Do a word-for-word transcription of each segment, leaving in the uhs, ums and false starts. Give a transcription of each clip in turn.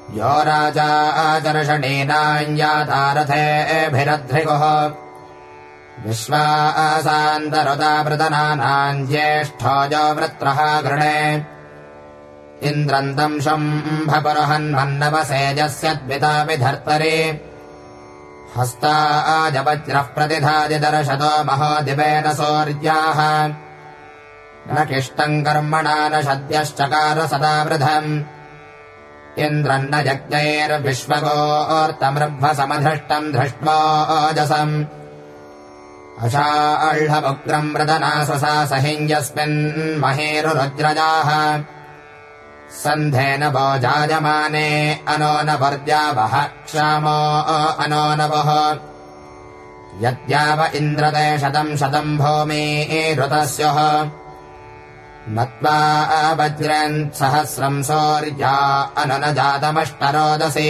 यो राजा आचर्षणीनाञ्जातारथेभिरध्रिगुः विश्वासान्तरुतावृतनानाम् ज्येष्ठो जो वृत्रः गृणे इन्द्रम् शम्भपुरहन्मन्नवसेजस्य द्विता विधर्तरि हस्ताजवज्रः प्रतिधादिदर्शतो महो दिवेन सूर्याः न किष्टम् कर्मणा न सद्यश्चकार सदा वृधम् इन्द्रम् न यज्ञैर्विश्वगोर्तमृभ्वसमधृष्टम् धृष्ट्वा ओजसम् अशाह्लमुग्रम् वृदना स्वसा सहिञ्जस्मिन् महेरुरुज्रजाः सन्धेन वो जायमाने अनो न वर्द्यावः क्षामो अनो नवः यद्याव इन्द्रते शतम् शतम् भूमिरुतस्योः मत्वा वज्रन् सहस्रम् सौर्या अनु न जातमष्टरोदसी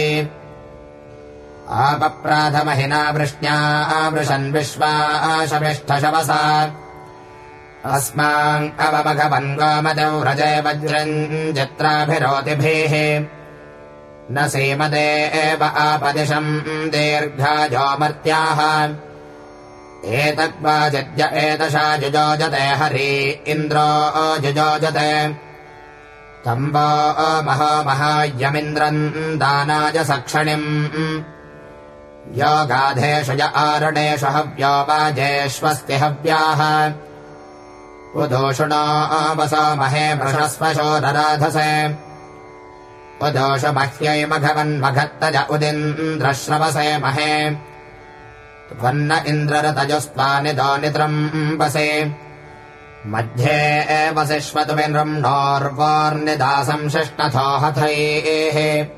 आपप्राथमहिना वृष्ण्या वृषन् विश्वाशविष्ठशवसा अस्मान् अवमघवन् गोमदौ व्रजे वज्रम् चित्राभिरोतिभिः न सीमदे एव आपदिशम् दीर्घाजो मर्त्याः एतद्वाजिद्य एतशा जुजोजते हरि इन्द्रो जुजोजते तम्बो महो महायमिन्द्रम् दानाय सक्षणिम् यो गाधेषु य आरुणेषु हव्यो वाजेष्वस्ति हव्याः उदोषुणो वसो महे वृषस्वशोदराधसे उदोषु मह्यै मघवन्मघत्तज उदिन्द्रश्रवसे महे त्वन्न इन्द्ररतजुस्त्वानि दोनित्रम्बसे मध्ये वसिष्वतु विनृम्णोर्वोर्निदासम् शिष्टथो हथैः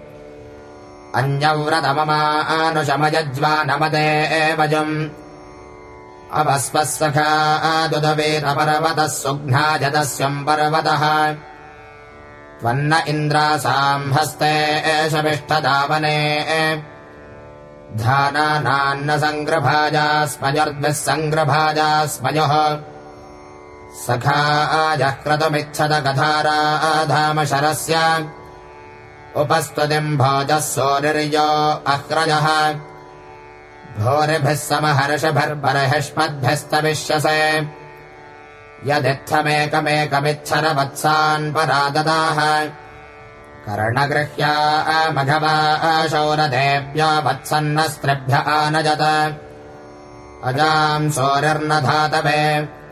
अन्यव्रतममानुषमयज्वानमदे वजुम् अवस्वः सखा दुदवेतपर्वतः सुघ्नाजदस्यम् पर्वतः त्वन्न इन्द्रासाम् हस्ते शविष्ठदावने धानानान्न सङ्ग्रभाजास्मजर्द्भिः सङ्ग्रभाजास्मयोः सखा जक्रतुमिच्छद कथाराधामशरस्य उपस्तुतिम् भोजः सोरिर्यो अह्रजः भोरिभिः समहर्षभिर्बर्हिष्मद्भिस्तविष्यसे यदित्थमेकमेकमिच्छरवत्सान् पराददाः कर्णगृह्या मघवा शौरदेव्यो वत्सन्नस्त्रिभ्य आनजत अजाम् सोरिर्न धातवे